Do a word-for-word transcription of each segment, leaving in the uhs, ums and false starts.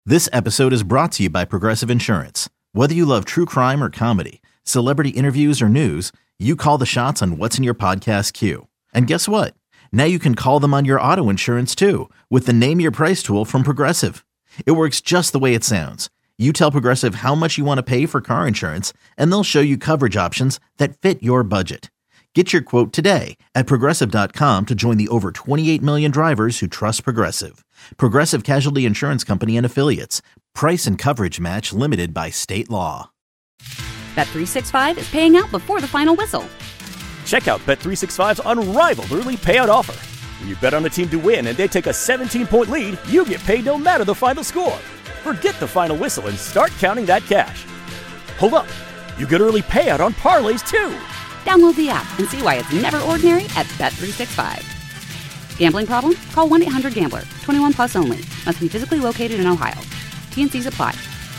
This episode is brought to you by Progressive Insurance. Whether you love true crime or comedy, celebrity interviews or news, you call the shots on what's in your podcast queue. And guess what? Now you can call them on your auto insurance too with the Name Your Price tool from Progressive. It works just the way it sounds. You tell Progressive how much you want to pay for car insurance, and they'll show you coverage options that fit your budget. Get your quote today at Progressive dot com to join the over twenty-eight million drivers who trust Progressive. Progressive Casualty Insurance Company and Affiliates. Price and coverage match limited by state law. Bet three sixty-five is paying out before the final whistle. Check out Bet three sixty-five's unrivaled early payout offer. When you bet on a team to win and they take a seventeen-point lead, you get paid no matter the final score. Forget the final whistle and start counting that cash. Hold up. You get early payout on parlays, too. Download the app and see why it's never ordinary at Bet three sixty-five. Gambling problem? Call one eight hundred gambler. twenty-one plus only. Must be physically located in Ohio. T N Cs apply.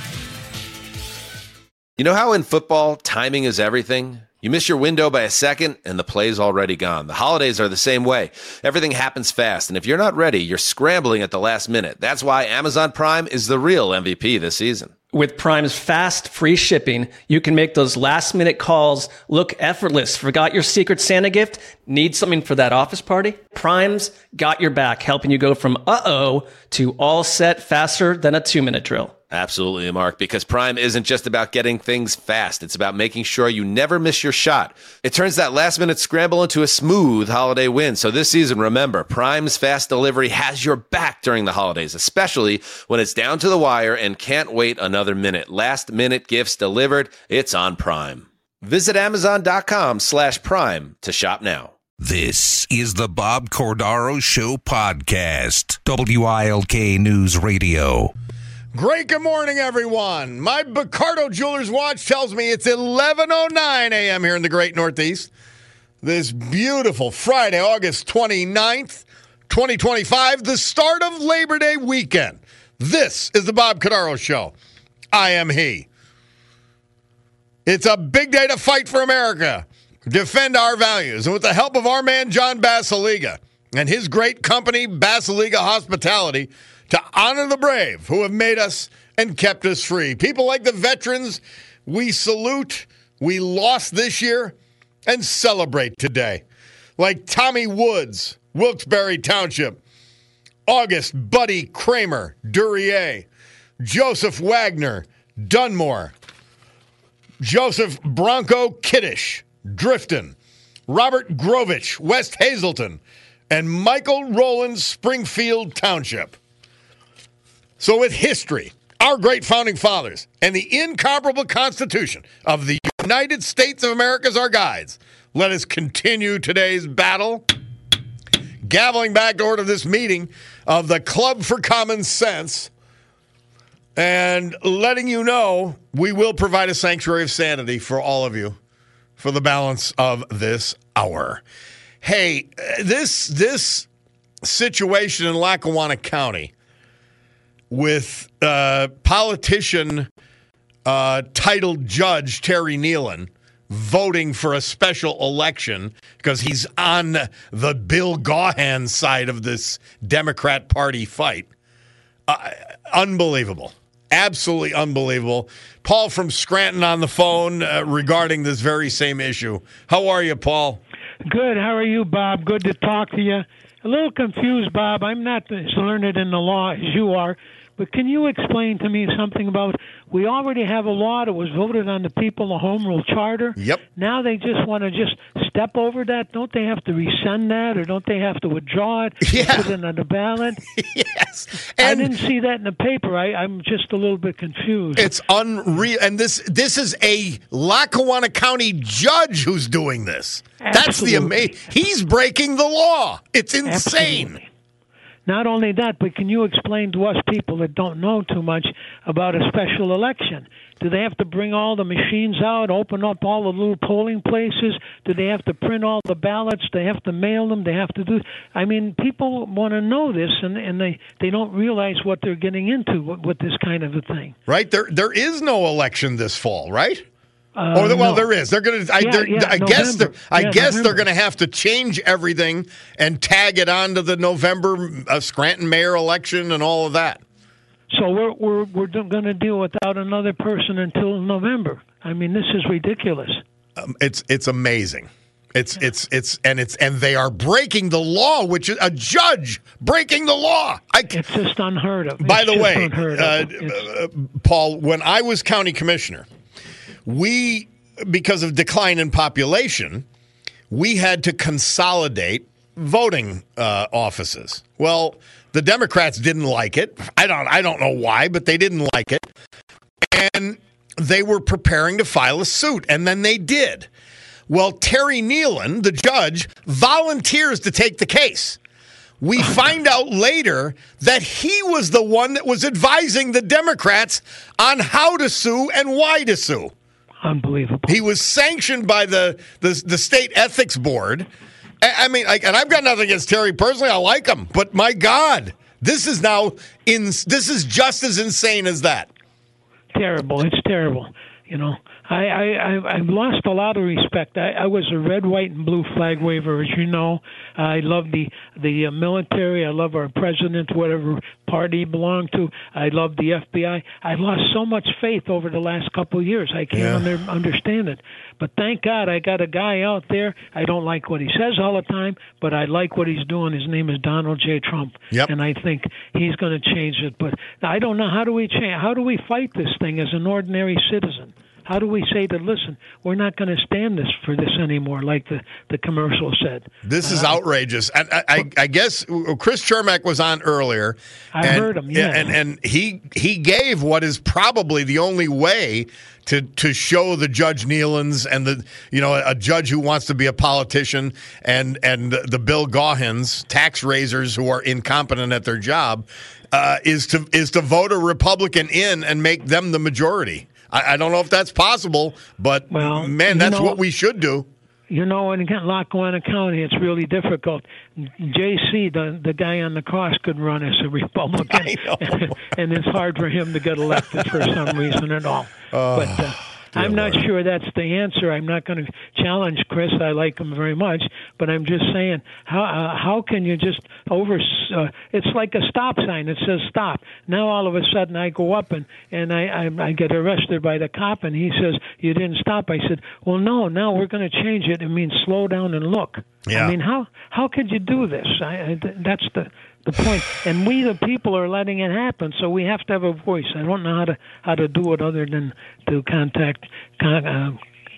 You know how in football, timing is everything? You miss your window by a second, and the play's already gone. The holidays are the same way. Everything happens fast, and if you're not ready, you're scrambling at the last minute. That's why Amazon Prime is the real M V P this season. With Prime's fast, free shipping, you can make those last-minute calls look effortless. Forgot your Secret Santa gift? Need something for that office party? Prime's got your back, helping you go from uh-oh to all set faster than a two-minute drill. Absolutely, Mark, because Prime isn't just about getting things fast. It's about making sure you never miss your shot. It turns that last-minute scramble into a smooth holiday win. So this season, remember, Prime's fast delivery has your back during the holidays, especially when it's down to the wire and can't wait another minute. Last-minute gifts delivered. It's on Prime. Visit Amazon.com slash Prime to shop now. This is the Bob Cordaro Show podcast. W I L K News Radio. Great good morning, everyone. My Bacardo Jewelers watch tells me it's eleven oh nine a.m. here in the great Northeast. This beautiful Friday, August twenty-ninth, twenty twenty-five, the start of Labor Day weekend. This is the Bob Cordaro Show. I am he. It's a big day to fight for America, defend our values, and with the help of our man, John Basiliga, and his great company, Basiliga Hospitality, to honor the brave who have made us and kept us free. People like the veterans we salute, we lost this year, and celebrate today. Like Tommy Woods, Wilkes-Barre Township, August Buddy Kramer, Duryea, Joseph Wagner, Dunmore, Joseph Bronco Kiddish, Drifton, Robert Grovich, West Hazelton, and Michael Rowland, Springfield Township. So with history, our great founding fathers, and the incomparable Constitution of the United States of America as our guides, let us continue today's battle. Gaveling back to order this meeting of the Club for Common Sense and letting you know we will provide a sanctuary of sanity for all of you for the balance of this hour. Hey, this, this situation in Lackawanna County with uh, politician uh, titled Judge Terry Nealon voting for a special election because he's on the Bill Gaughan side of this Democrat Party fight. Uh, unbelievable. Absolutely unbelievable. Paul from Scranton on the phone uh, regarding this very same issue. How are you, Paul? Good. How are you, Bob? Good to talk to you. A little confused, Bob. I'm not as learned in the law as you are. But can you explain to me something about, we already have a law that was voted on the people, the Home Rule Charter. Yep. Now they just want to just step over that. Don't they have to rescind that, or don't they have to withdraw it Yeah. and put it on the ballot? Yes. And I didn't see that in the paper. I, I'm just a little bit confused. It's unreal. And this this is a Lackawanna County judge who's doing this. Absolutely. That's the amazing. He's breaking the law. It's insane. Absolutely. Not only that, but can you explain to us people that don't know too much about a special election? Do they have to bring all the machines out, open up all the little polling places? Do they have to print all the ballots? They have to mail them? They have to do... I mean, people want to know this, and, and they, they don't realize what they're getting into with, with this kind of a thing. Right? There There is no election this fall, right? Uh, or the, well, no. there is. They're going to. I, Yeah, yeah, I guess. They're, I yeah, guess they're November. going to have to change everything and tag it onto the November uh, Scranton mayor election and all of that. So we're we're we're going to deal without another person until November. I mean, this is ridiculous. Um, it's it's amazing. It's yeah. it's it's and it's and they are breaking the law, which is a judge breaking the law. I, it's just unheard of. By it's the way, uh, uh, Paul, when I was county commissioner, we, because of decline in population, we had to consolidate voting uh, offices. Well, the Democrats didn't like it. I don't I don't know why, but they didn't like it. And they were preparing to file a suit, and then they did. Well, Terry Nealon, the judge, volunteers to take the case. We find out later that he was the one that was advising the Democrats on how to sue and why to sue. Unbelievable. He was sanctioned by the, the, the state ethics board. I mean, like, and I've got nothing against Terry personally. I like him. But my God, this is now in. This is just as insane as that. Terrible. It's terrible. You know, I, I, I've lost a lot of respect. I, I was a red, white, and blue flag waver, as you know. I love the the uh, military. I love our president, whatever party he belonged to. I love the F B I. I lost so much faith over the last couple of years. I can't yeah. under, understand it. But thank God I got a guy out there. I don't like what he says all the time, but I like what he's doing. His name is Donald J. Trump, yep. and I think he's going to change it. But I don't know, how do we change? How do we fight this thing as an ordinary citizen? How do we say that, listen, we're not going to stand this for this anymore, like the, the commercial said? This is uh, outrageous. And I, I, I guess Chris Chermak was on earlier. I and, heard him, yeah. And, and he he gave what is probably the only way to to show the Judge Nealons and the you know a judge who wants to be a politician and and the Bill Gauhans, tax raisers who are incompetent at their job, uh, is to is to vote a Republican in and make them the majority. I, I don't know if that's possible, but well, man, that's know, what we should do. You know, in Lackawanna County, it's really difficult. J C, the the guy on the cross, could run as a Republican, I know. and, and it's hard for him to get elected for some reason at all. Oh, but uh, I'm not Lord. sure that's the answer. I'm not going to challenge Chris. I like him very much, but I'm just saying, how uh, how can you just over? Uh, it's like a stop sign. It says stop. Now all of a sudden I go up and and I I, I get arrested by the cop, and he says you didn't stop. I said, well, no. Now we're going to change it. It means slow down and look. Yeah. I mean, how how could you do this? I, I, that's the. The point, and we the people are letting it happen, so we have to have a voice. I don't know how to how to do it other than to contact con, uh,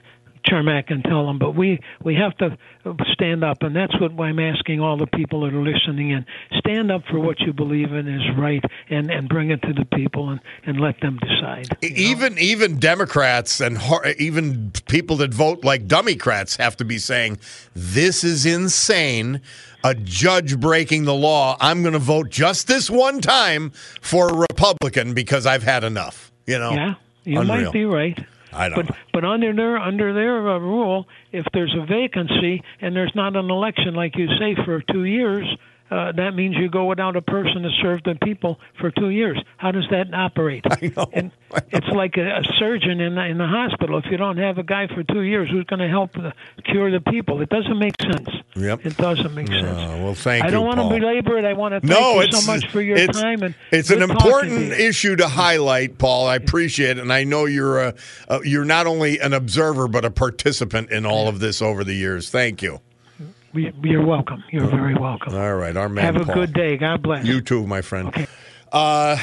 Chermak and tell them, but we we have to stand up, and that's what I'm asking all the people that are listening in. Stand up for what you believe in is right, and, and bring it to the people, and, and let them decide. Even know? even Democrats and even people that vote like Dummycrats have to be saying, this is insane. A judge breaking the law. I'm going to vote just this one time for a Republican because I've had enough. You know, yeah, you Unreal. might be right. I don't but know. but under their under their uh, rule, if there's a vacancy and there's not an election, like you say, for two years, uh, that means you go without a person to serve the people for two years. How does that operate? I know. And I know. it's like a, a surgeon in the, in the hospital. If you don't have a guy for two years, who's going to help the, cure the people? It doesn't make sense. Yep. It doesn't make sense. Uh, well, thank I you, don't want Paul. to belabor it. I want to thank no, you it's, so much for your it's, time. And it's an good important talking to you. issue to highlight, Paul. I appreciate it, and I know you're a, a you're not only an observer but a participant in all of this over the years. Thank you. You're welcome. You're very welcome. All right, our man. Have a Paul. good day. God bless. You too, my friend. Okay. Uh,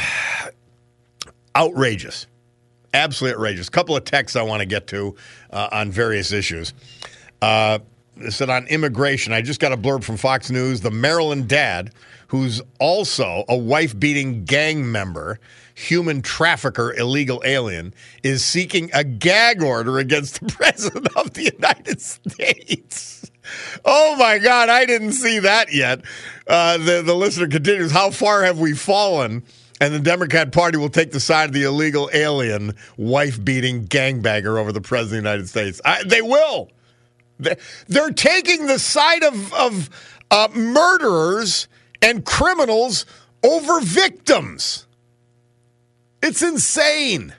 outrageous. Absolutely outrageous. A couple of texts I want to get to uh, on various issues. Uh, it said on immigration, I just got a blurb from Fox News. The Maryland dad, who's also a wife-beating gang member, human trafficker, illegal alien, is seeking a gag order against the president of the United States. Oh, my God, I didn't see that yet. Uh, the, the listener continues, how far have we fallen? And the Democrat Party will take the side of the illegal alien, wife-beating gangbanger over the president of the United States. I, they will. They're taking the side of, of uh, murderers and criminals over victims. It's insane.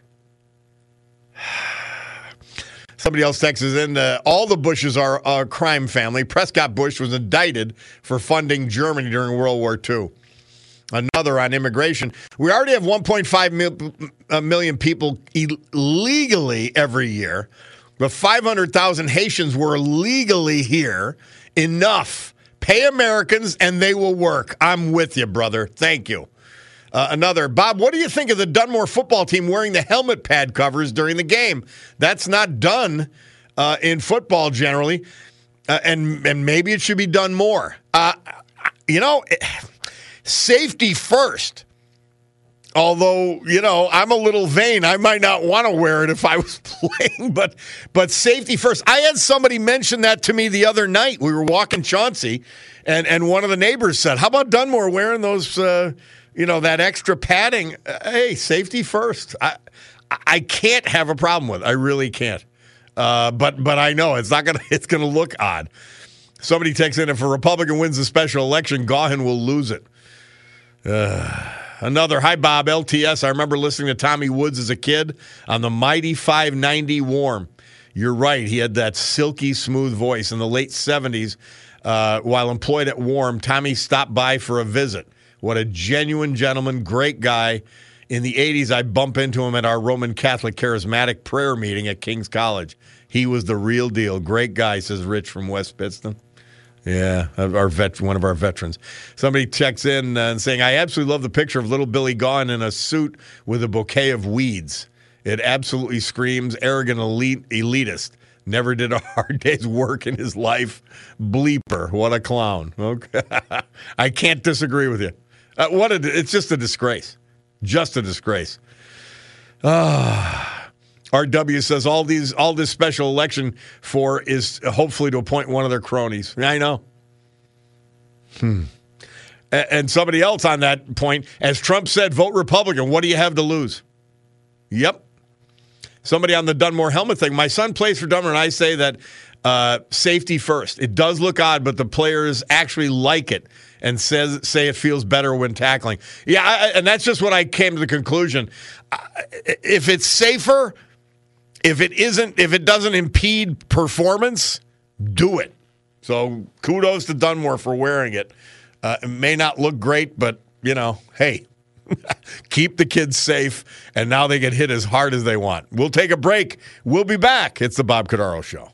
Somebody else texts in, uh, all the Bushes are a crime family. Prescott Bush was indicted for funding Germany during World War Two. Another on immigration. We already have one point five mil, uh, million people illegally every year, but five hundred thousand Haitians were legally here. Enough. Pay Americans and they will work. I'm with you, brother. Thank you. Uh, another. Bob, what do you think of the Dunmore football team wearing the helmet pad covers during the game? That's not done uh, in football generally, uh, and, and maybe it should be done more. Uh, you know... It, Safety first. Although, you know, I'm a little vain. I might not want to wear it if I was playing, but but safety first. I had somebody mention that to me the other night. We were walking Chauncey, and, and one of the neighbors said, how about Dunmore wearing those, uh, you know, that extra padding? Uh, hey, safety first. I I can't have a problem with it. I really can't. Uh, but but I know it's not gonna it's gonna look odd. Somebody texts in, if a Republican wins the special election, Gaughan will lose it. Uh, another. Hi, Bob. L T S. I remember listening to Tommy Woods as a kid on the mighty five ninety Warm. You're right. He had that silky smooth voice. In the late seventies, uh, while employed at Warm, Tommy stopped by for a visit. What a genuine gentleman. Great guy. In the eighties, I bump into him at our Roman Catholic Charismatic prayer meeting at King's College. He was the real deal. Great guy, says Rich from West Pittston. Yeah, our vet, one of our veterans. Somebody checks in uh, and saying, I absolutely love the picture of little Billy Gaughan in a suit with a bouquet of weeds. It absolutely screams arrogant elite, elitist. Never did a hard day's work in his life. Bleeper. What a clown. Okay. I can't disagree with you. Uh, what a, it's just a disgrace. Just a disgrace. Ah. R W says all these, all this special election for is hopefully to appoint one of their cronies. I know. Hmm. And somebody else on that point, as Trump said, vote Republican. What do you have to lose? Yep. Somebody on the Dunmore helmet thing. My son plays for Dunmore, and I say that uh, safety first. It does look odd, but the players actually like it and says say it feels better when tackling. Yeah, I, and that's just what I came to the conclusion. Uh, if it's safer... If it isn't, if it doesn't impede performance, do it. So kudos to Dunmore for wearing it. Uh, it may not look great, but, you know, hey, keep the kids safe, and now they get hit as hard as they want. We'll take a break. We'll be back. It's the Bob Cordaro Show.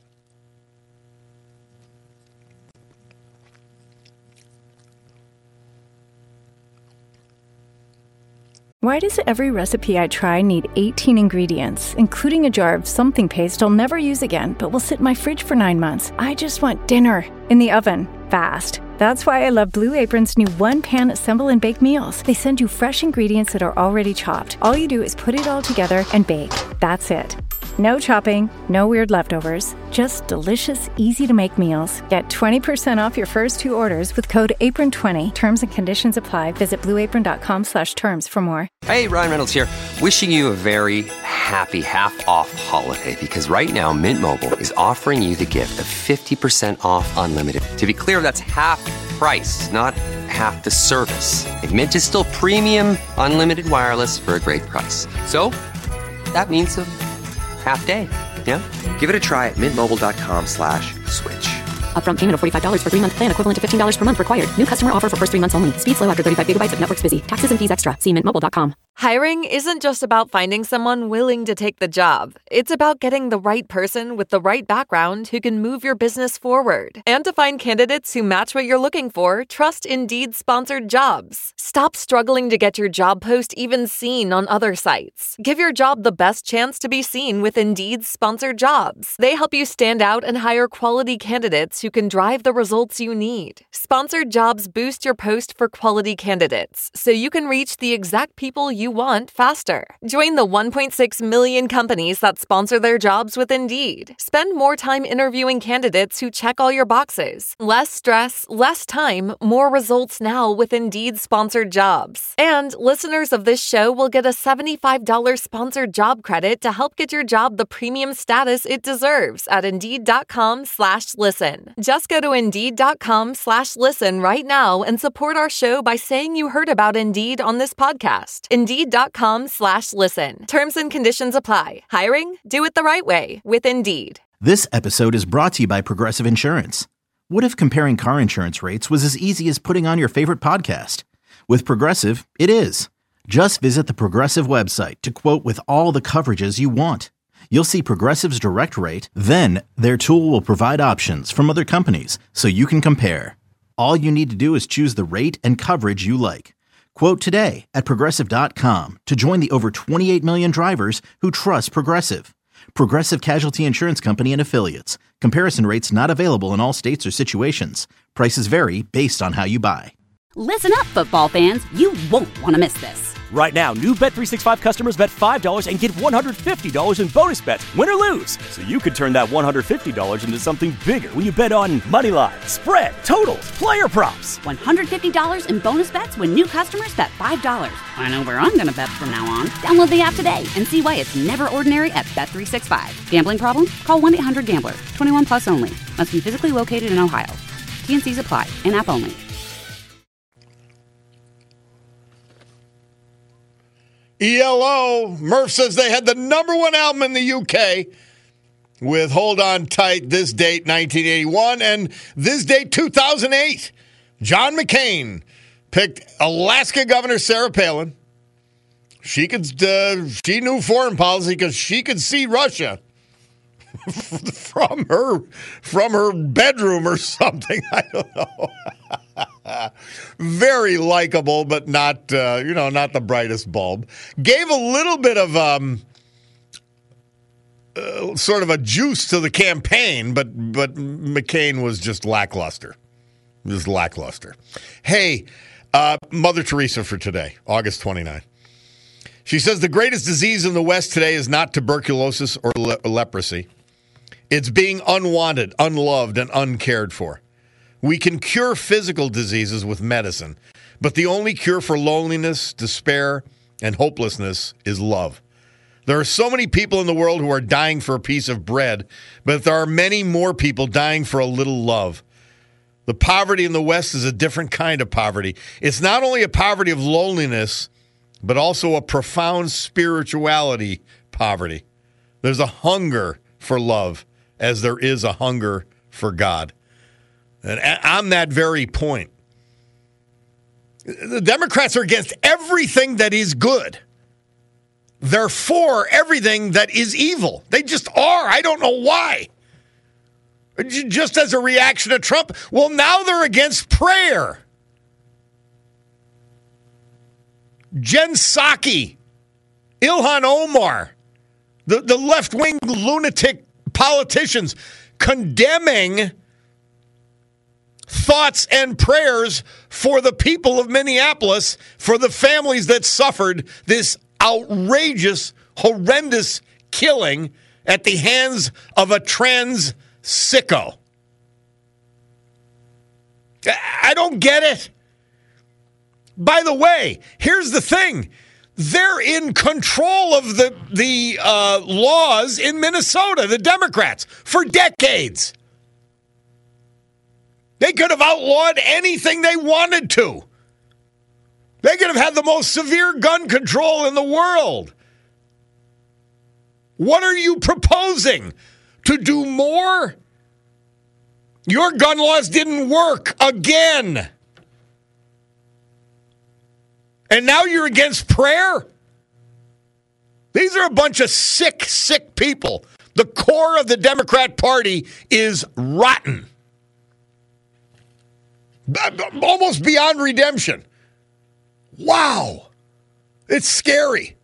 Why does every recipe I try need eighteen ingredients, including a jar of something paste I'll never use again, but will sit in my fridge for nine months? I just want dinner in the oven, fast. That's why I love Blue Apron's new one-pan assemble and bake meals. They send you fresh ingredients that are already chopped. All you do is put it all together and bake. That's it. No chopping, no weird leftovers, just delicious, easy-to-make meals. Get twenty percent off your first two orders with code apron twenty. Terms and conditions apply. Visit blueapron.com slash terms for more. Hey, Ryan Reynolds here. Wishing you a very happy half-off holiday, because right now Mint Mobile is offering you the gift of fifty percent off unlimited. To be clear, that's half price, not half the service. And Mint is still premium unlimited wireless for a great price. So that means a half day. Yeah? Give it a try at mintmobile.com slash switch. Upfront payment of forty-five dollars for three-month plan equivalent to fifteen dollars per month required. New customer offer for first three months only. Speed slow after thirty-five gigabytes if network's busy. Taxes and fees extra. See mint mobile dot com. Hiring isn't just about finding someone willing to take the job. It's about getting the right person with the right background who can move your business forward. And to find candidates who match what you're looking for, trust Indeed-sponsored jobs. Stop struggling to get your job post even seen on other sites. Give your job the best chance to be seen with Indeed-sponsored jobs. They help you stand out and hire quality candidates who can drive the results you need. Sponsored jobs boost your post for quality candidates, so you can reach the exact people you want faster. Join the one point six million companies that sponsor their jobs with Indeed. Spend more time interviewing candidates who check all your boxes. Less stress, less time, more results now with Indeed-sponsored jobs. And listeners of this show will get a seventy-five dollars sponsored job credit to help get your job the premium status it deserves at Indeed.com slash listen. Just go to Indeed.com slash listen right now and support our show by saying you heard about Indeed on this podcast. Indeed.com slash listen. Terms and conditions apply. Hiring? Do it the right way with Indeed. This episode is brought to you by Progressive Insurance. What if comparing car insurance rates was as easy as putting on your favorite podcast? With Progressive, it is. Just visit the Progressive website to quote with all the coverages you want. You'll see Progressive's direct rate, then their tool will provide options from other companies so you can compare. All you need to do is choose the rate and coverage you like. Quote today at Progressive dot com to join the over twenty-eight million drivers who trust Progressive. Progressive Casualty Insurance Company and Affiliates. Comparison rates not available in all states or situations. Prices vary based on how you buy. Listen up, football fans. You won't want to miss this. Right now, new Bet three sixty-five customers bet five dollars and get one hundred fifty dollars in bonus bets, win or lose. So you could turn that one hundred fifty dollars into something bigger when you bet on money line, spread, totals, player props. one hundred fifty dollars in bonus bets when new customers bet five dollars. I know where I'm going to bet from now on. Download the app today and see why it's never ordinary at Bet three sixty-five. Gambling problem? Call one eight hundred gambler. twenty-one plus only. Must be physically located in Ohio. T N Cs apply. In-app only. E L O, Murph says they had the number one album in the U K with Hold On Tight, this date nineteen eighty-one, and this date two thousand eight. John McCain picked Alaska Governor Sarah Palin. She could, uh, she knew foreign policy because she could see Russia from her from her bedroom or something. I don't know. Very likable, but not uh, you know not the brightest bulb. Gave a little bit of um, uh, sort of a juice to the campaign, but but McCain was just lackluster, just lackluster. Hey, uh, Mother Teresa for today, August twenty-ninth. She says the greatest disease in the West today is not tuberculosis or le- leprosy. It's being unwanted, unloved, and uncared for. We can cure physical diseases with medicine, but the only cure for loneliness, despair, and hopelessness is love. There are so many people in the world who are dying for a piece of bread, but there are many more people dying for a little love. The poverty in the West is a different kind of poverty. It's not only a poverty of loneliness, but also a profound spirituality poverty. There's a hunger for love as there is a hunger for God. And on that very point, the Democrats are against everything that is good. They're for everything that is evil. They just are. I don't know why. Just as a reaction to Trump. Well, now they're against prayer. Jen Psaki, Ilhan Omar, the, the left-wing lunatic politicians condemning thoughts and prayers for the people of Minneapolis, for the families that suffered this outrageous, horrendous killing at the hands of a trans sicko. I don't get it. By the way, here's the thing. They're in control of the, the uh, laws in Minnesota, the Democrats, for decades. They could have outlawed anything they wanted to. They could have had the most severe gun control in the world. What are you proposing? To do more? Your gun laws didn't work again. And now you're against prayer? These are a bunch of sick, sick people. The core of the Democrat Party is rotten. Almost beyond redemption. Wow. It's scary.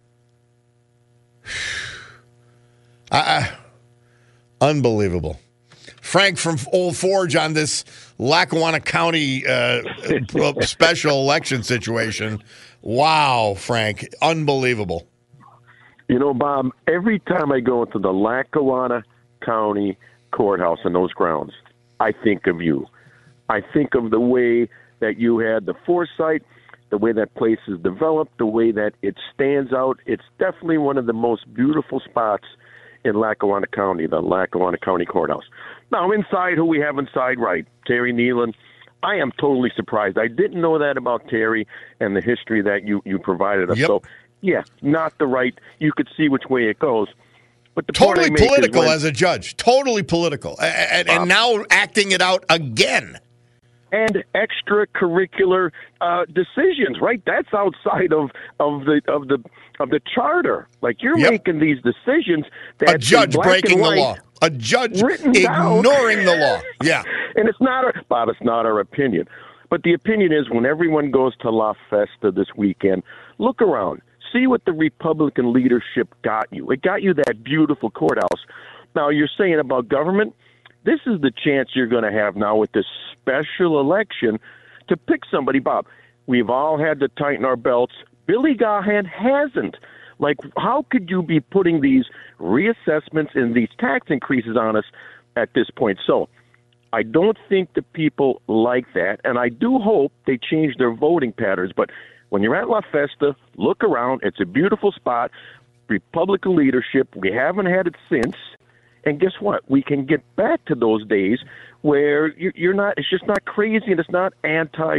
I, I, unbelievable. Frank from Old Forge on this Lackawanna County uh, special election situation. Wow, Frank. Unbelievable. You know, Bob, every time I go into the Lackawanna County Courthouse and those grounds, I think of you. I think of the way that you had the foresight, the way that place is developed, the way that it stands out. It's definitely one of the most beautiful spots in Lackawanna County, the Lackawanna County Courthouse. Now, inside, who we have inside, right, Terry Nealon. I am totally surprised. I didn't know that about Terry and the history that you, you provided us. Yep. So, yeah, not the right. You could see which way it goes. But the totally point I make political is when, as a judge. Totally political. And, and, and now acting it out again. and extracurricular uh, decisions, right? That's outside of, of the of the of the charter. Like you're Yep. making these decisions that A judge breaking the white, law. A judge written ignoring down. the law. Yeah. And it's not our, Bob, it's not our opinion. But the opinion is when everyone goes to La Festa this weekend, look around. See what the Republican leadership got you. It got you that beautiful courthouse. Now, you're saying about government, this is the chance you're going to have now with this special election to pick somebody. Bob, we've all had to tighten our belts. Billy Gahan hasn't. Like, how could you be putting these reassessments and these tax increases on us at this point? So I don't think the people like that, and I do hope they change their voting patterns. But when you're at La Festa, look around. It's a beautiful spot. Republican leadership, we haven't had it since. And guess what? We can get back to those days where you're not, it's just not crazy, and it's not anti,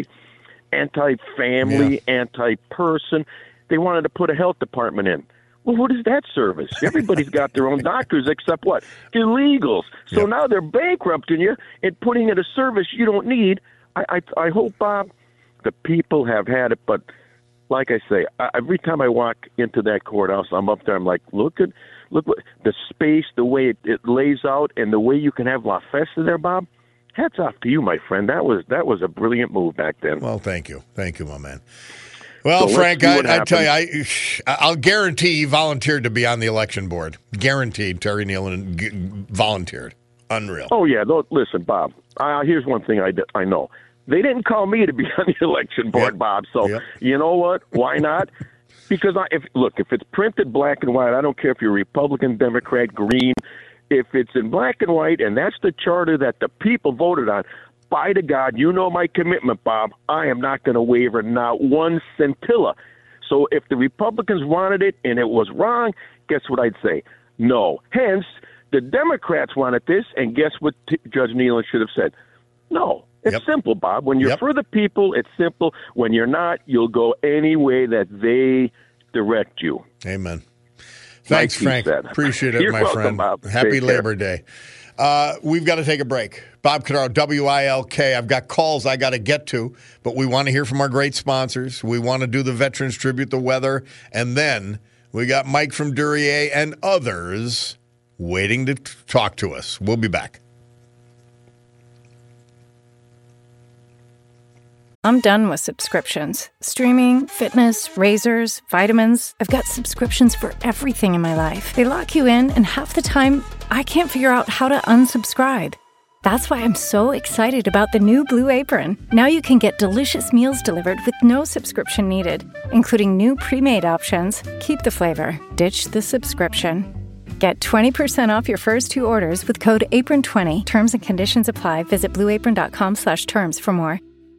anti-family, Yeah. anti-person. They wanted to put a health department in. Well, what is that service? Everybody's got their own doctors except what? Illegals. So Yep. now they're bankrupting you and putting in a service you don't need. I, I, I hope, Bob, the people have had it. But like I say, I, every time I walk into that courthouse, I'm up there. I'm like, look at, look what the space, the way it, it lays out, and the way you can have La Festa there, Bob. Hats off to you, my friend. That was that was a brilliant move back then. Well, thank you. Thank you, my man. Well, So Frank, let's see I, what I tell you, I, I'll guarantee he volunteered to be on the election board. Guaranteed, Terry Nealon g- volunteered. Unreal. Oh, yeah. Though, listen, Bob, uh, here's one thing I, d- I know. They didn't call me to be on the election board, Yep. Bob. So, Yep. you know what? Why not? Because, I, if look, if it's printed black and white, I don't care if you're Republican, Democrat, Green. If it's in black and white, and that's the charter that the people voted on, by to God, you know my commitment, Bob. I am not going to waver not one scintilla. So if the Republicans wanted it and it was wrong, guess what I'd say? No. Hence, the Democrats wanted this, and guess what T- Judge Nealon should have said? No. It's Yep. simple, Bob. When you're Yep. for the people, it's simple. When you're not, you'll go any way that they direct you. Amen. Thanks, Like Frank. he said. Appreciate it, You're my welcome, friend. Bob. Happy Take care. Labor Day. Uh, we've got to take a break. Bob Cordaro, W I L K. I've got calls I got to get to, but we want to hear from our great sponsors. We want to do the Veterans Tribute, the weather, and then we got Mike from Duryea and others waiting to t- talk to us. We'll be back. I'm done with subscriptions. Streaming, fitness, razors, vitamins. I've got subscriptions for everything in my life. They lock you in, and half the time, I can't figure out how to unsubscribe. That's why I'm so excited about the new Blue Apron. Now you can get delicious meals delivered with no subscription needed, including new pre-made options. Keep the flavor, ditch the subscription. Get twenty percent off your first two orders with code apron twenty. Terms and conditions apply. Visit blueapron.com slash terms for more.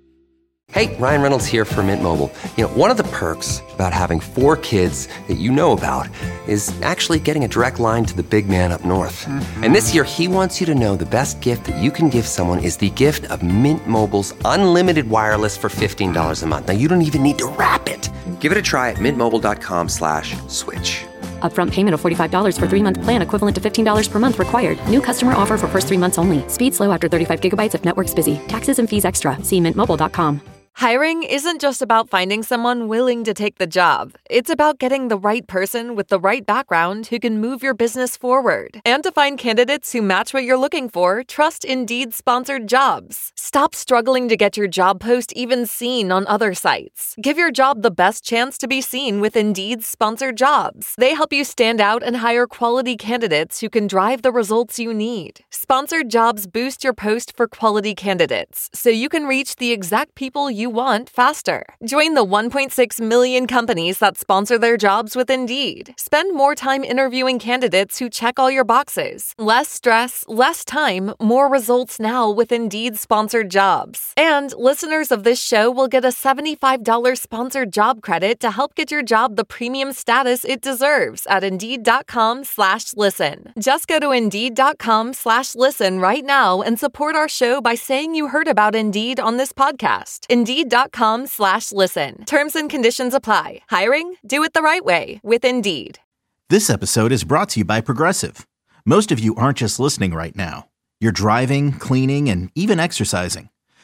Hey, Ryan Reynolds here for Mint Mobile. You know, one of the perks about having four kids that you know about is actually getting a direct line to the big man up north. And this year, he wants you to know the best gift that you can give someone is the gift of Mint Mobile's unlimited wireless for fifteen dollars a month. Now, you don't even need to wrap it. Give it a try at mintmobile.com slash switch. Upfront payment of forty-five dollars for three-month plan equivalent to fifteen dollars per month required. New customer offer for first three months only. Speed slow after thirty-five gigabytes if network's busy. Taxes and fees extra. See mint mobile dot com. Hiring isn't just about finding someone willing to take the job. It's about getting the right person with the right background who can move your business forward. And to find candidates who match what you're looking for, trust Indeed-sponsored jobs. Stop struggling to get your job post even seen on other sites. Give your job the best chance to be seen with Indeed-sponsored jobs. They help you stand out and hire quality candidates who can drive the results you need. Sponsored jobs boost your post for quality candidates, so you can reach the exact people you want faster. Join the one point six million companies that sponsor their jobs with Indeed. Spend more time interviewing candidates who check all your boxes. Less stress, less time, more results now with Indeed-sponsored jobs. And listeners of this show will get a seventy-five dollars sponsored job credit to help get your job the premium status it deserves at Indeed.com slash listen. Just go to Indeed.com slash listen right now and support our show by saying you heard about Indeed on this podcast. Indeed.com slash listen. Terms and conditions apply. Hiring? Do it the right way with Indeed. This episode is brought to you by Progressive. Most of you aren't just listening right now. You're driving, cleaning, and even exercising.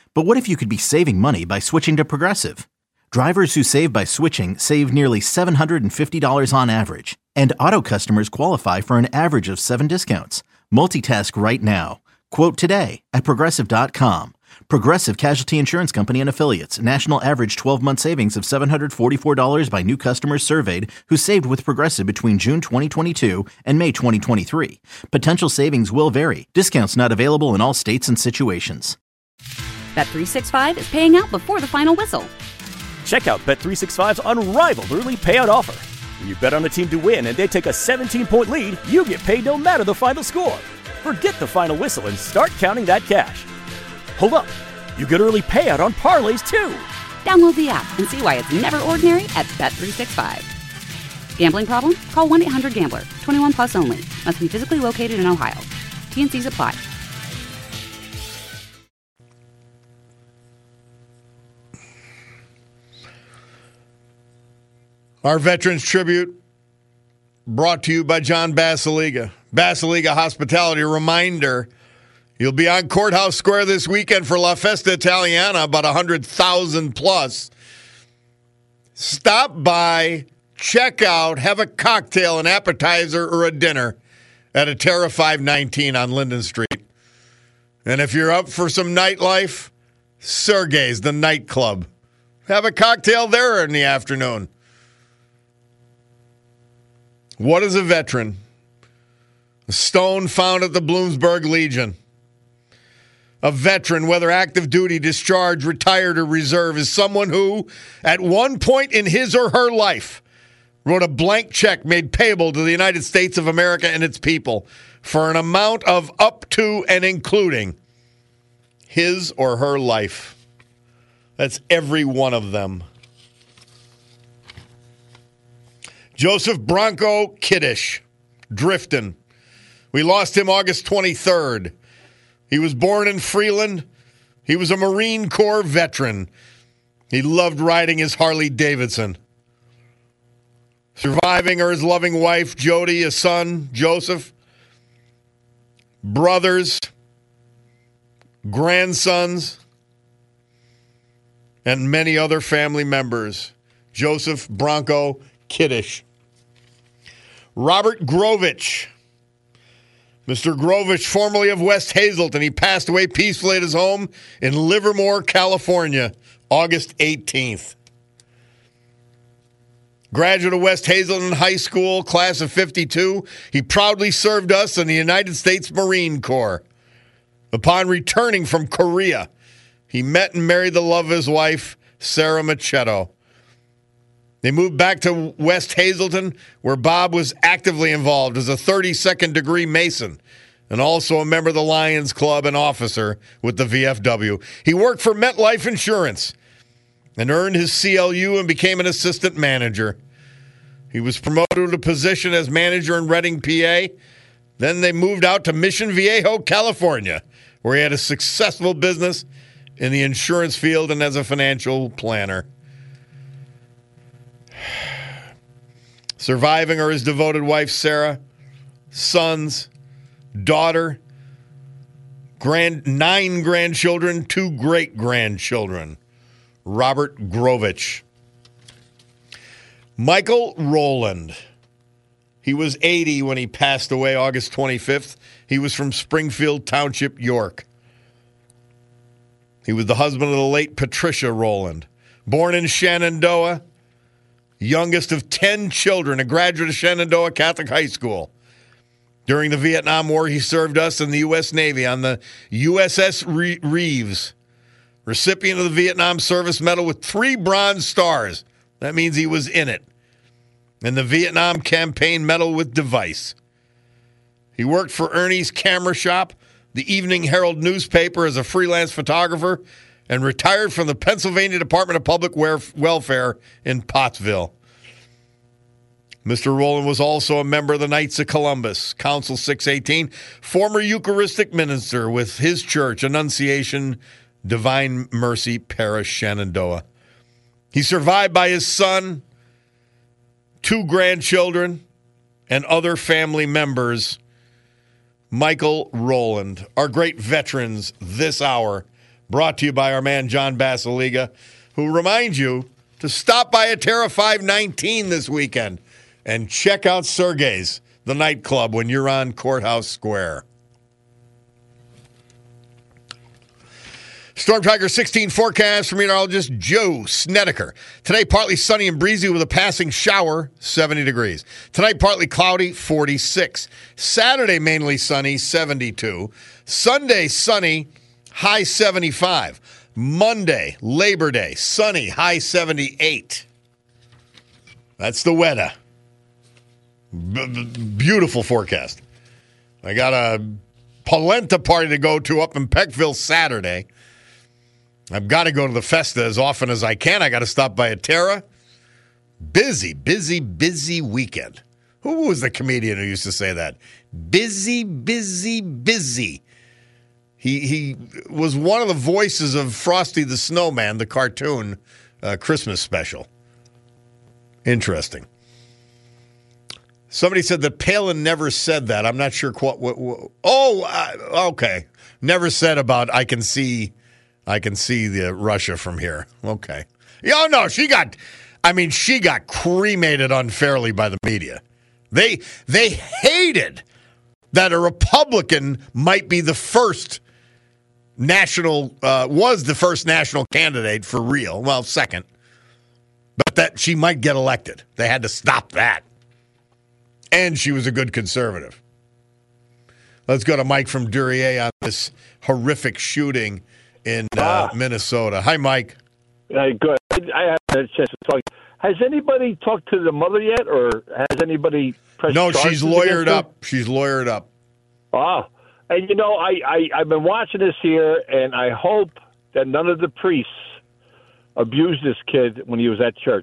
But what if you could be saving money by switching to Progressive? Drivers who save by switching save nearly seven hundred fifty dollars on average. And auto customers qualify for an average of seven discounts. Multitask right now. Quote today at Progressive dot com. Progressive Casualty Insurance Company and Affiliates. National average twelve-month savings of seven hundred forty-four dollars by new customers surveyed who saved with Progressive between June twenty twenty-two and May twenty twenty-three. Potential savings will vary. Discounts not available in all states and situations. Bet three sixty-five is paying out before the final whistle. Check out Bet three sixty-five's unrivaled early payout offer. When you bet on a team to win and they take a seventeen-point lead, you get paid no matter the final score. Forget the final whistle and start counting that cash. Hold up. You get early payout on parlays, too. Download the app and see why it's never ordinary at Bet three sixty-five. Gambling problem? Call one eight hundred gambler. twenty-one plus only. Must be physically located in Ohio. T and Cs apply. Our Veterans Tribute brought to you by John Basiliga. Basiliga Hospitality. A reminder, you'll be on Courthouse Square this weekend for La Festa Italiana, about one hundred thousand plus. Stop by, check out, have a cocktail, an appetizer, or a dinner at a Terra five nineteen on Linden Street. And if you're up for some nightlife, Sergei's, the nightclub. Have a cocktail there in the afternoon. What is a veteran? A stone found at the Bloomsburg Legion. A veteran, whether active duty, discharged, retired, or reserve, is someone who, at one point in his or her life, wrote a blank check made payable to the United States of America and its people for an amount of up to and including his or her life. That's every one of them. Joseph Bronco Kiddish, drifting. We lost him August twenty-third. He was born in Freeland. He was a Marine Corps veteran. He loved riding his Harley Davidson. Surviving are his loving wife, Jody, a son, Joseph, brothers, grandsons, and many other family members. Joseph Bronco Kiddish. Robert Grovich. Mister Grovich, formerly of West Hazelton, he passed away peacefully at his home in Livermore, California, August eighteenth. Graduate of West Hazelton High School, class of fifty-two, he proudly served us in the United States Marine Corps. Upon returning from Korea, he met and married the love of his wife, Sarah Machetto. They moved back to West Hazelton, where Bob was actively involved as a thirty-second degree Mason and also a member of the Lions Club and officer with the V F W. He worked for MetLife Insurance and earned his C L U and became an assistant manager. He was promoted to a position as manager in Reading, P A. Then they moved out to Mission Viejo, California, where he had a successful business in the insurance field and as a financial planner. Surviving are his devoted wife, Sarah, sons, daughter, grand, nine grandchildren, two great-grandchildren. Robert Grovich. Michael Rowland. He was eighty when he passed away August twenty-fifth. He was from Springfield Township, York. He was the husband of the late Patricia Rowland. Born in Shenandoah, youngest of ten children, a graduate of Shenandoah Catholic High School. During the Vietnam War, he served us in the U S Navy on the U S S Reeves. Recipient of the Vietnam Service Medal with three Bronze Stars. That means he was in it. And the Vietnam Campaign Medal with Device. He worked for Ernie's Camera Shop, the Evening Herald newspaper as a freelance photographer, and retired from the Pennsylvania Department of Public Welfare in Pottsville. Mister Rowland was also a member of the Knights of Columbus, Council six eighteen, former Eucharistic minister with his church, Annunciation Divine Mercy Parish, Shenandoah. He's survived by his son, two grandchildren, and other family members. Michael Rowland, our great veterans this hour, Brought to you by our man John Basiliga, who reminds you to stop by Atera five nineteen this weekend and check out Sergei's, the nightclub, when you're on Courthouse Square. Storm Tiger sixteen forecast from meteorologist Joe Snedeker. Today, partly sunny and breezy with a passing shower, seventy degrees. Tonight, partly cloudy, forty-six. Saturday, mainly sunny, seventy-two. Sunday, sunny, high seventy-five. Monday, Labor Day, sunny, high seventy-eight. That's the weather. B- b- beautiful forecast. I got a polenta party to go to up in Peckville Saturday. I've got to go to the Festa as often as I can. I got to stop by Atera. Busy, busy, busy weekend. Who was the comedian who used to say that? Busy, busy, busy. He he was one of the voices of Frosty the Snowman, the cartoon uh, Christmas special. Interesting. Somebody said that Palin never said that. I'm not sure what. what, what oh, uh, okay. Never said about I can see. I can see the Russia from here. Okay. Oh, no, she got, I mean, she got cremated unfairly by the media. They they hated that a Republican might be the first national, uh, was the first national candidate for real. Well, second. But that she might get elected. They had to stop that. And she was a good conservative. Let's go to Mike from Duryea on this horrific shooting in uh, ah. Minnesota. Hi, Mike. Hey, good. I haven't had a chance to talk. Has anybody talked to the mother yet, or has anybody pressed No, charges she's lawyered against her? up. She's lawyered up. Oh. And, you know, I, I, I've been watching this here, and I hope that none of the priests abused this kid when he was at church.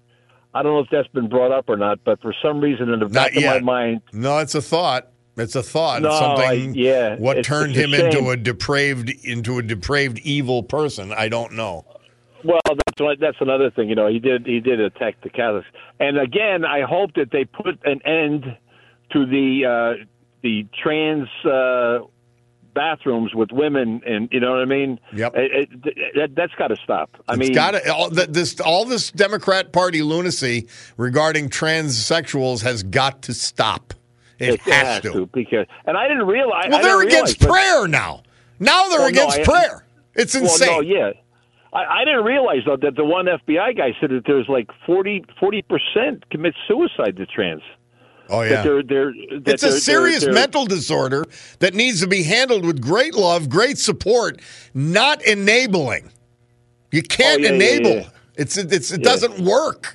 I don't know if that's been brought up or not, but for some reason in the back Not yet. of my mind. No, it's a thought. It's a thought. No, it's something. I, yeah. What it's, turned it's him a into a depraved, into a depraved, evil person? I don't know. Well, that's what, that's another thing. You know, he did he did attack the Catholics, and again, I hope that they put an end to the uh, the trans uh, bathrooms with women, and you know what I mean. Yep. It, it, that, that's got to stop. I It's mean, gotta, all this all this Democrat Party lunacy regarding transsexuals has got to stop. It, it has, has to. to because, and I didn't realize. Well, I they're didn't against realize, prayer now. Now they're Well, no, against I- prayer. It's insane. Well, no, yeah. I, I didn't realize, though, that the one F B I guy said that there's like forty percent commit suicide to trans. Oh, That yeah. they're, they're, that It's a they're- serious they're- they're- mental disorder that needs to be handled with great love, great support, not enabling. You can't Oh, yeah, yeah, enable. yeah. It's, it's, it Yeah. doesn't work.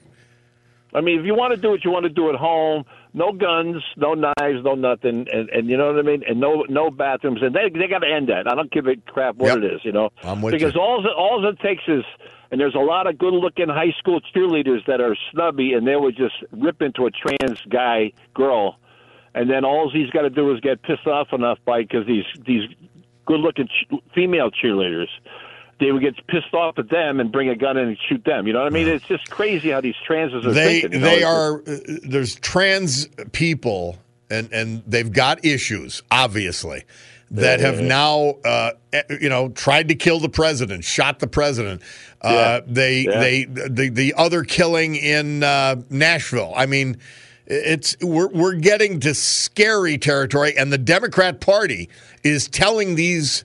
I mean, if you want to do what you want to do at home, no guns, no knives, no nothing, and, and you know what I mean, and no no bathrooms, and they they got to end that. I don't give a crap what Yep. it is, you know, I'm with because you. all it, all it takes is, and there's a lot of good-looking high school cheerleaders that are snubby, and they would just rip into a trans guy, girl, and then all he's got to do is get pissed off enough by because these these good-looking ch- female cheerleaders. They would get pissed off at them and bring a gun in and shoot them. You know what I mean? It's just crazy how these transes are They thinking. you know? they It's are uh, there's trans people and and they've got issues obviously that have now uh, you know tried to kill the president, shot the president. Uh, Yeah. They Yeah. they the the other killing in uh, Nashville. I mean, it's we're we're getting to scary territory, and the Democrat Party is telling these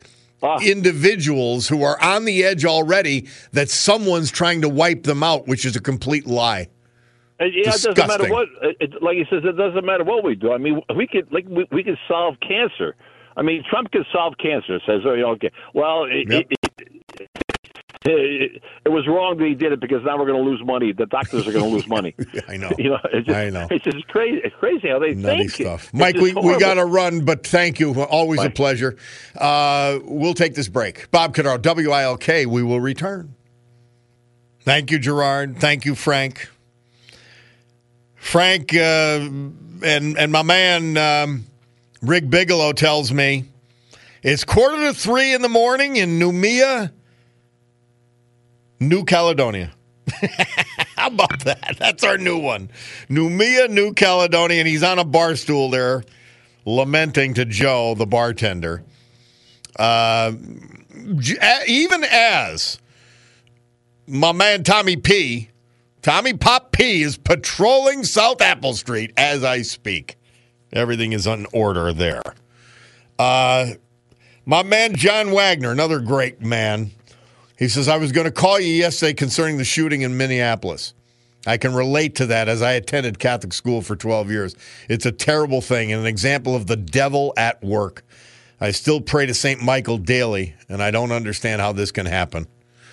individuals who are on the edge already that someone's trying to wipe them out, which is a complete lie. And, yeah, it doesn't matter what. It, like he says, it doesn't matter what we do. I mean, we could like we, we could solve cancer. I mean, Trump could solve cancer. Says, oh, okay, well, it, Yep. it, it, it, it was wrong that he did it because now we're going to lose money. The doctors are going to lose money. I know. You know, it's just, I know. It's just crazy. It's crazy how they Nutty think. stuff. It's Mike, just we, we horrible. got to run, but thank you. Always Bye. a pleasure. Uh, we'll take this break. Bob Cannaro, W I L K. We will return. Thank you, Gerard. Thank you, Frank. Frank uh, and, and my man um, Rick Bigelow tells me it's quarter to three in the morning in Noumea, New Caledonia. How about that? That's our new one. Noumea, New Caledonia, and he's on a bar stool there lamenting to Joe, the bartender. Uh, even as my man Tommy P, Tommy Pop P is patrolling South Apple Street as I speak. Everything is in order there. Uh, my man John Wagner, another great man. He says, I was going to call you yesterday concerning the shooting in Minneapolis. I can relate to that as I attended Catholic school for twelve years. It's a terrible thing and an example of the devil at work. I still pray to Saint Michael daily, and I don't understand how this can happen.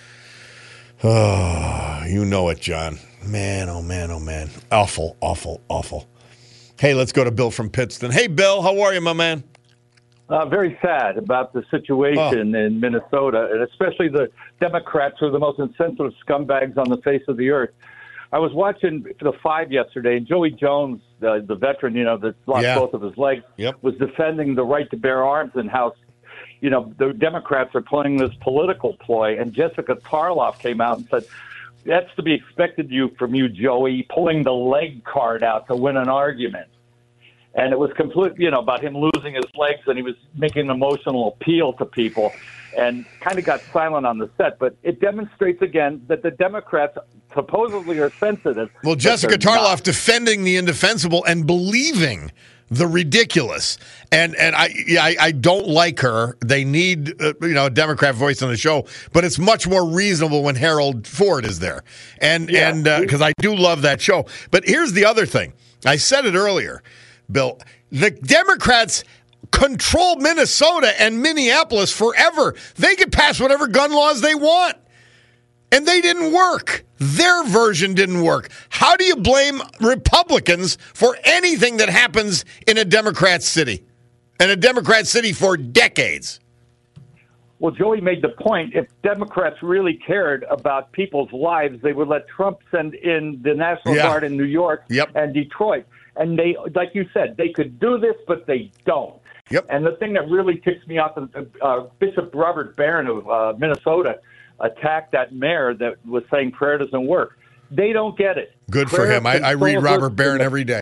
Oh, you know it, John. Man, oh, man, oh, man. Awful, awful, awful. Hey, let's go to Bill from Pittston. Hey, Bill, how are you, my man? Uh, very sad about the situation oh. in Minnesota, and especially the Democrats, who are the most insensitive scumbags on the face of the earth. I was watching the Five yesterday, and Joey Jones, uh, the veteran, you know, that lost yeah. both of his legs, yep. was defending the right to bear arms and how, you know, the Democrats are playing this political ploy. And Jessica Tarloff came out and said, that's to be expected you from you, Joey, pulling the leg card out to win an argument. And it was complete, you know, about him losing his legs, and he was making an emotional appeal to people and kind of got silent on the set. But it demonstrates again that the Democrats supposedly are sensitive. Well, Jessica Tarloff defending the indefensible and believing the ridiculous. And and I yeah, I, I don't like her. They need uh, you know a Democrat voice on the show, but it's much more reasonable when Harold Ford is there. And yeah. and because uh, I do love that show. But here's the other thing. I said it earlier, Bill. The Democrats control Minnesota and Minneapolis forever. They can pass whatever gun laws they want. And they didn't work. Their version didn't work. How do you blame Republicans for anything that happens in a Democrat city? In a Democrat city for decades. Well, Joey made the point, if Democrats really cared about people's lives, they would let Trump send in the National Yeah. Guard in New York Yep. and Detroit. And they, like you said, they could do this, but they don't. Yep. And the thing that really ticks me off, uh, Bishop Robert Barron of uh, Minnesota attacked that mayor that was saying prayer doesn't work. They don't get it. Good prayer for him. I, I read consoles Robert us Barron the, every day.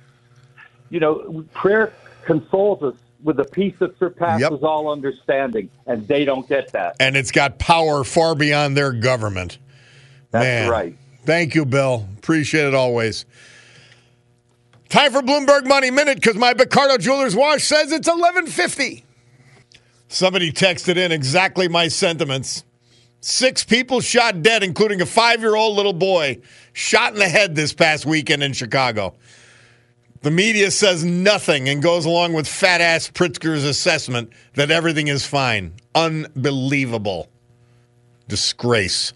You know, prayer consoles us with a peace that surpasses Yep. all understanding, and they don't get that. And it's got power far beyond their government. That's Man. right. Thank you, Bill. Appreciate it always. Time for Bloomberg Money Minute because my Picardo Jewelers watch says it's eleven fifty. Somebody texted in exactly my sentiments. Six people shot dead, including a five-year-old little boy, shot in the head this past weekend in Chicago. The media says nothing and goes along with fat-ass Pritzker's assessment that everything is fine. Unbelievable. Disgrace.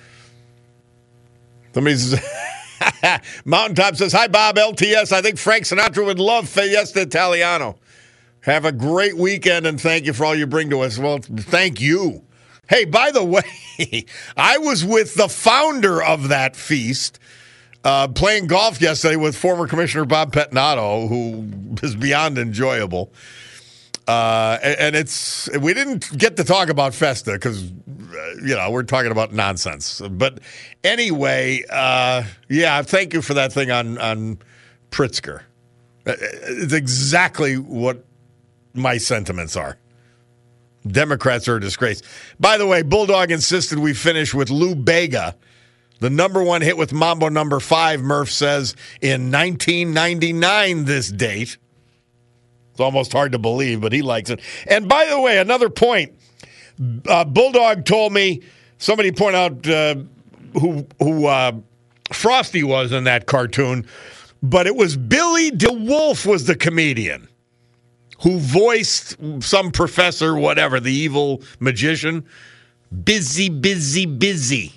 Somebody's... Mountaintop says, hi, Bob, L T S. I think Frank Sinatra would love Fiesta Italiano. Have a great weekend, and thank you for all you bring to us. Well, thank you. Hey, by the way, I was with the founder of that feast uh, playing golf yesterday with former Commissioner Bob Pettinato, who is beyond enjoyable. Uh, and, and it's we didn't get to talk about Festa because, uh, you know, we're talking about nonsense. But anyway, uh, yeah, thank you for that thing on, on Pritzker. It's exactly what my sentiments are. Democrats are a disgrace. By the way, Bulldog insisted we finish with Lou Bega, the number one hit with Mambo number five, Murph says, in nineteen ninety-nine this date. It's almost hard to believe, but he likes it. And by the way, another point, uh, Bulldog told me, somebody pointed out uh, who, who uh, Frosty was in that cartoon, but it was Billy DeWolf was the comedian who voiced some professor, whatever, the evil magician. Busy, busy, busy.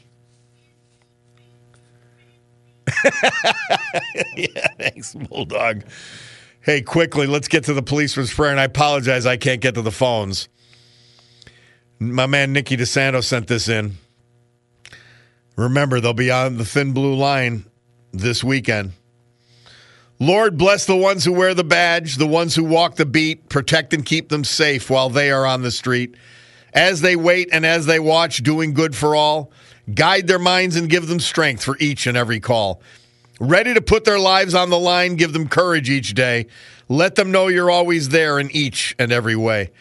Yeah, thanks, Bulldog. Hey, quickly, let's get to the policeman's prayer, and I apologize I can't get to the phones. My man Nicky DeSanto sent this in. Remember, they'll be on the thin blue line this weekend. Lord, bless the ones who wear the badge, the ones who walk the beat, protect and keep them safe while they are on the street. As they wait and as they watch, doing good for all, guide their minds and give them strength for each and every call. Ready to put their lives on the line, give them courage each day. Let them know you're always there in each and every way.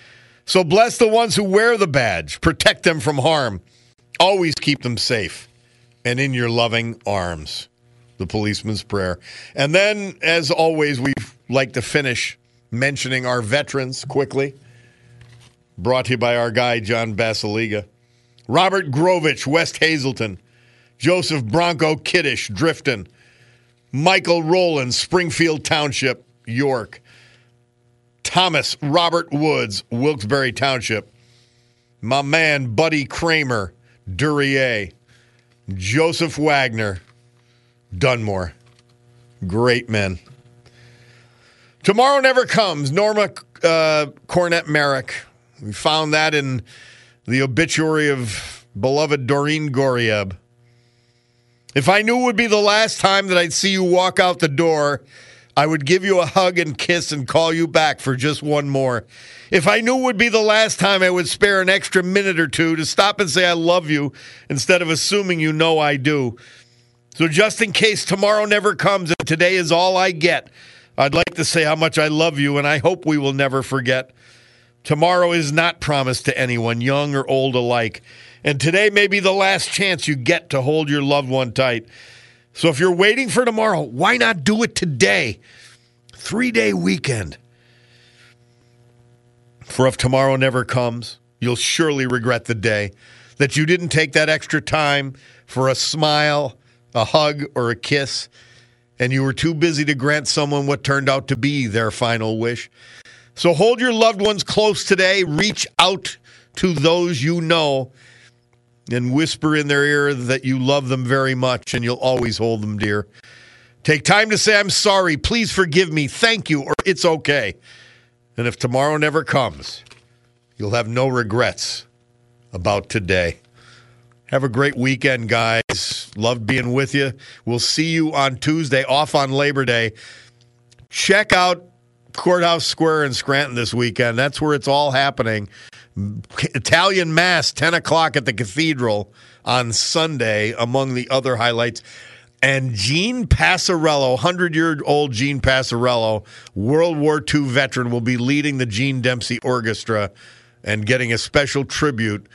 So bless the ones who wear the badge. Protect them from harm. Always keep them safe and in your loving arms. The policeman's prayer. And then, as always, we like to finish mentioning our veterans quickly. Brought to you by our guy, John Basiliga. Robert Grovich, West Hazelton. Joseph Bronco Kiddish, Drifton. Michael Rowland, Springfield Township, York. Thomas Robert Woods, Wilkes-Barre Township. My man, Buddy Kramer, Duryea. Joseph Wagner, Dunmore. Great men. Tomorrow never comes. Norma uh, Cornett Merrick. We found that in the obituary of beloved Doreen Gorieb. If I knew it would be the last time that I'd see you walk out the door, I would give you a hug and kiss and call you back for just one more. If I knew it would be the last time, I would spare an extra minute or two to stop and say I love you instead of assuming you know I do. So just in case tomorrow never comes and today is all I get, I'd like to say how much I love you, and I hope we will never forget. Tomorrow is not promised to anyone, young or old alike. And today may be the last chance you get to hold your loved one tight. So if you're waiting for tomorrow, why not do it today? Three-day weekend. For if tomorrow never comes, you'll surely regret the day that you didn't take that extra time for a smile, a hug, or a kiss, and you were too busy to grant someone what turned out to be their final wish. So hold your loved ones close today. Reach out to those you know and whisper in their ear that you love them very much and you'll always hold them dear. Take time to say, I'm sorry, please forgive me, thank you, or it's okay. And if tomorrow never comes, you'll have no regrets about today. Have a great weekend, guys. Love being with you. We'll see you on Tuesday, off on Labor Day. Check out Courthouse Square in Scranton this weekend. That's where it's all happening. Italian Mass, ten o'clock at the Cathedral on Sunday, among the other highlights. And Gene Passarello, one hundred-year-old Gene Passarello, World War Two veteran, will be leading the Gene Dempsey Orchestra and getting a special tribute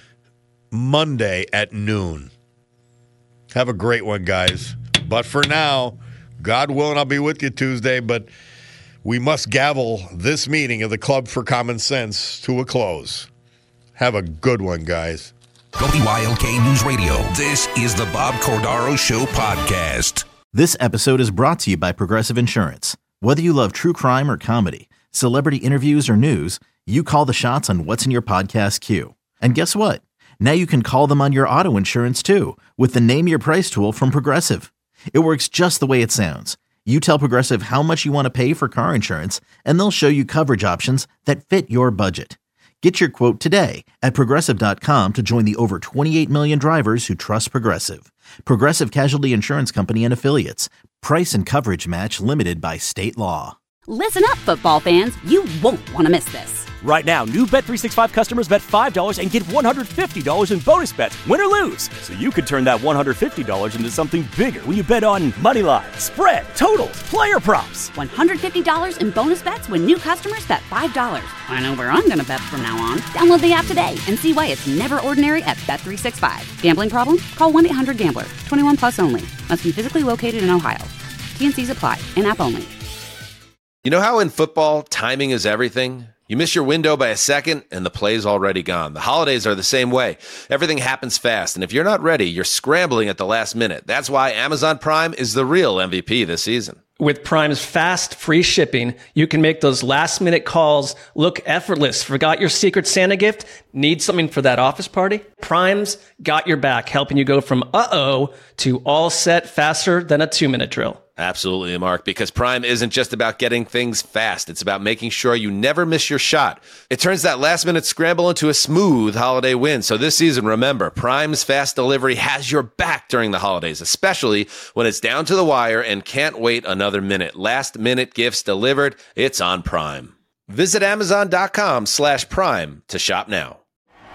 Monday at noon. Have a great one, guys. But for now, God willing, I'll be with you Tuesday, but we must gavel this meeting of the Club for Common Sense to a close. Have a good one, guys. W I L K News Radio. This is the Bob Cordaro Show podcast. This episode is brought to you by Progressive Insurance. Whether you love true crime or comedy, celebrity interviews or news, you call the shots on what's in your podcast queue. And guess what? Now you can call them on your auto insurance too with the Name Your Price tool from Progressive. It works just the way it sounds. You tell Progressive how much you want to pay for car insurance, and they'll show you coverage options that fit your budget. Get your quote today at Progressive dot com to join the over twenty-eight million drivers who trust Progressive. Progressive Casualty Insurance Company and Affiliates. Price and coverage match limited by state law. Listen up, football fans. You won't want to miss this. Right now, new Bet three sixty-five customers bet five dollars and get one hundred fifty dollars in bonus bets, win or lose. So you could turn that one hundred fifty dollars into something bigger when you bet on money line, spread, totals, player props. one hundred fifty dollars in bonus bets when new customers bet five dollars. I know where I'm going to bet from now on. Download the app today and see why it's never ordinary at Bet three sixty-five. Gambling problem? Call one eight hundred gambler. twenty-one plus only. Must be physically located in Ohio. T and C's apply. In-app only. You know how in football, timing is everything? You miss your window by a second, and the play's already gone. The holidays are the same way. Everything happens fast, and if you're not ready, you're scrambling at the last minute. That's why Amazon Prime is the real M V P this season. With Prime's fast, free shipping, you can make those last-minute calls look effortless. Forgot your Secret Santa gift? Need something for that office party? Prime's got your back, helping you go from uh-oh to all set faster than a two-minute drill. Absolutely, Mark, because Prime isn't just about getting things fast. It's about making sure you never miss your shot. It turns that last-minute scramble into a smooth holiday win. So this season, remember, Prime's fast delivery has your back during the holidays, especially when it's down to the wire and can't wait another minute. Last-minute gifts delivered, it's on Prime. Visit Amazon.com slash Prime to shop now.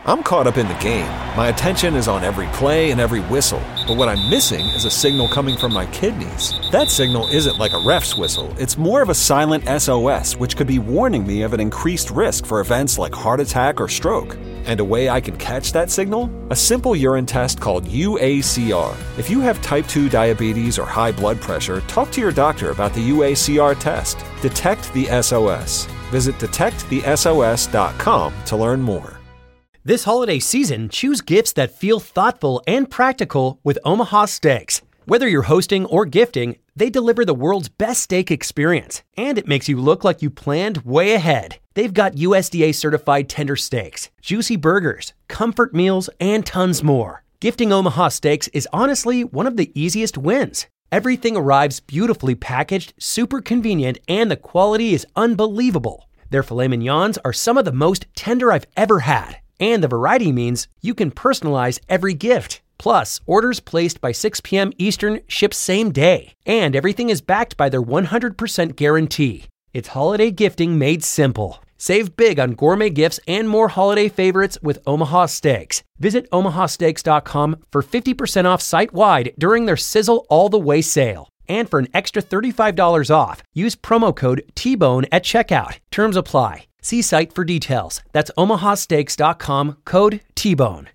I'm caught up in the game. My attention is on every play and every whistle. But what I'm missing is a signal coming from my kidneys. That signal isn't like a ref's whistle. It's more of a silent S O S, which could be warning me of an increased risk for events like heart attack or stroke. And a way I can catch that signal? A simple urine test called U A C R. If you have type two diabetes or high blood pressure, talk to your doctor about the U A C R test. Detect the S O S. Visit detect the S O S dot com to learn more. This holiday season, choose gifts that feel thoughtful and practical with Omaha Steaks. Whether you're hosting or gifting, they deliver the world's best steak experience, and it makes you look like you planned way ahead. They've got U S D A certified tender steaks, juicy burgers, comfort meals, and tons more. Gifting Omaha Steaks is honestly one of the easiest wins. Everything arrives beautifully packaged, super convenient, and the quality is unbelievable. Their filet mignons are some of the most tender I've ever had. And the variety means you can personalize every gift. Plus, orders placed by six p.m. Eastern ship same day. And everything is backed by their one hundred percent guarantee. It's holiday gifting made simple. Save big on gourmet gifts and more holiday favorites with Omaha Steaks. Visit omaha steaks dot com for fifty percent off site-wide during their Sizzle All the Way sale. And for an extra thirty-five dollars off, use promo code T bone at checkout. Terms apply. See site for details. That's omaha steaks dot com, code T bone.